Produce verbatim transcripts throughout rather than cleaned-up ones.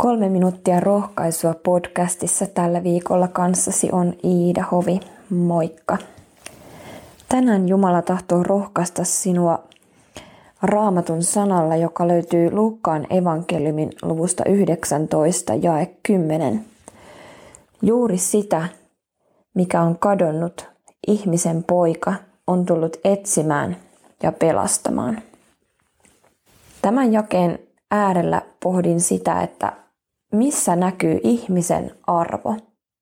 Kolme minuuttia rohkaisua podcastissa tällä viikolla kanssasi on Iida Hovi. Moikka! Tänään Jumala tahtoo rohkaista sinua Raamatun sanalla, joka löytyy Luukkaan evankeliumin luvusta yhdeksäntoista jae kymmenen. Juuri sitä, mikä on kadonnut, ihmisen poika on tullut etsimään ja pelastamaan. Tämän jakeen äärellä pohdin sitä, että missä näkyy ihmisen arvo.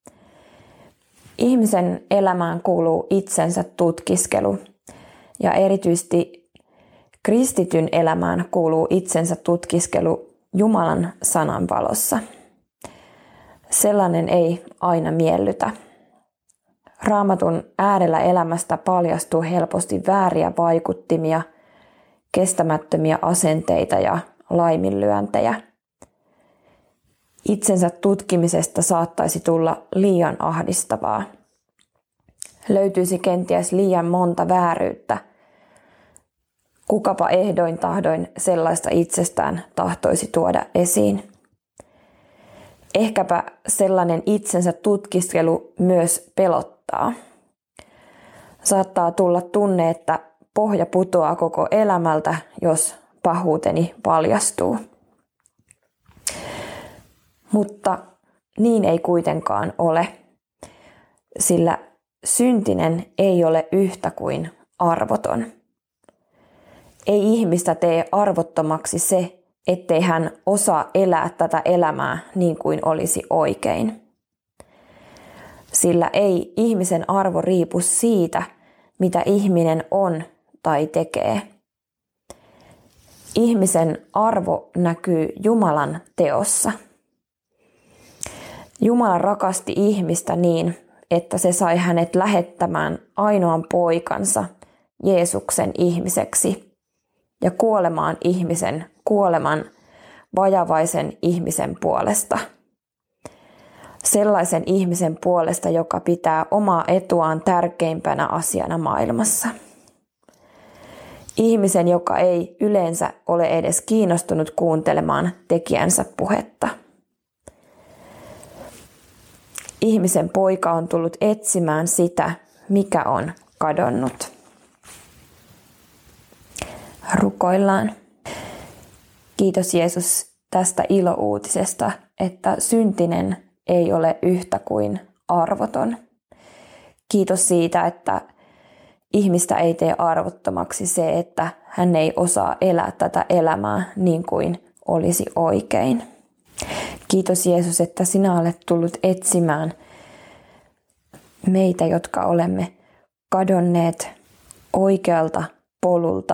Ihmisen elämään kuuluu itsensä tutkiskelu ja erityisesti kristityn elämään kuuluu itsensä tutkiskelu Jumalan sanan valossa. Sellainen ei aina miellytä. Raamatun äärellä elämästä paljastuu helposti vääriä vaikuttimia, kestämättömiä asenteita ja laiminlyöntejä. Itsensä tutkimisesta saattaisi tulla liian ahdistavaa. Löytyisi kenties liian monta vääryyttä. Kukapa ehdoin tahdoin sellaista itsestään tahtoisi tuoda esiin. Ehkäpä sellainen itsensä tutkiskelu myös pelottaa. Saattaa tulla tunne, että pohja putoaa koko elämältä, jos pahuuteni paljastuu. Mutta niin ei kuitenkaan ole, sillä syntinen ei ole yhtä kuin arvoton. Ei ihmistä tee arvottomaksi se, ettei hän osaa elää tätä elämää niin kuin olisi oikein. Sillä ei ihmisen arvo riipu siitä, mitä ihminen on tai tekee. Ihmisen arvo näkyy Jumalan teossa. Jumala rakasti ihmistä niin, että se sai hänet lähettämään ainoan poikansa Jeesuksen ihmiseksi ja kuolemaan ihmisen kuoleman vajavaisen ihmisen puolesta. Sellaisen ihmisen puolesta, joka pitää omaa etuaan tärkeimpänä asiana maailmassa. Ihmisen, joka ei yleensä ole edes kiinnostunut kuuntelemaan tekijänsä puhetta. Ihmisen poika on tullut etsimään sitä, mikä on kadonnut. Rukoillaan. Kiitos Jeesus tästä ilouutisesta, että syntinen ei ole yhtä kuin arvoton. Kiitos siitä, että ihmistä ei tee arvottomaksi se, että hän ei osaa elää tätä elämää niin kuin olisi oikein. Kiitos Jeesus, että sinä olet tullut etsimään meitä, jotka olemme kadonneet oikealta polulta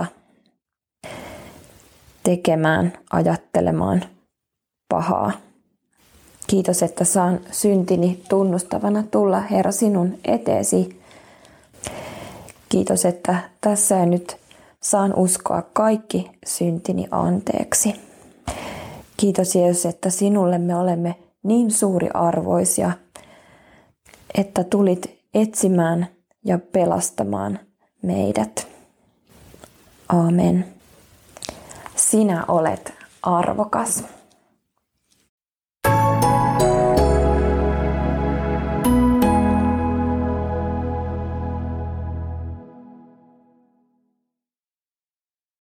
tekemään, ajattelemaan pahaa. Kiitos, että saan syntini tunnustavana tulla, Herra, sinun eteesi. Kiitos, että tässä ja nyt saan uskoa kaikki syntini anteeksi. Kiitos Jeesus, että sinulle me olemme niin suuri arvoisia, että tulit etsimään ja pelastamaan meidät. Aamen. Sinä olet arvokas.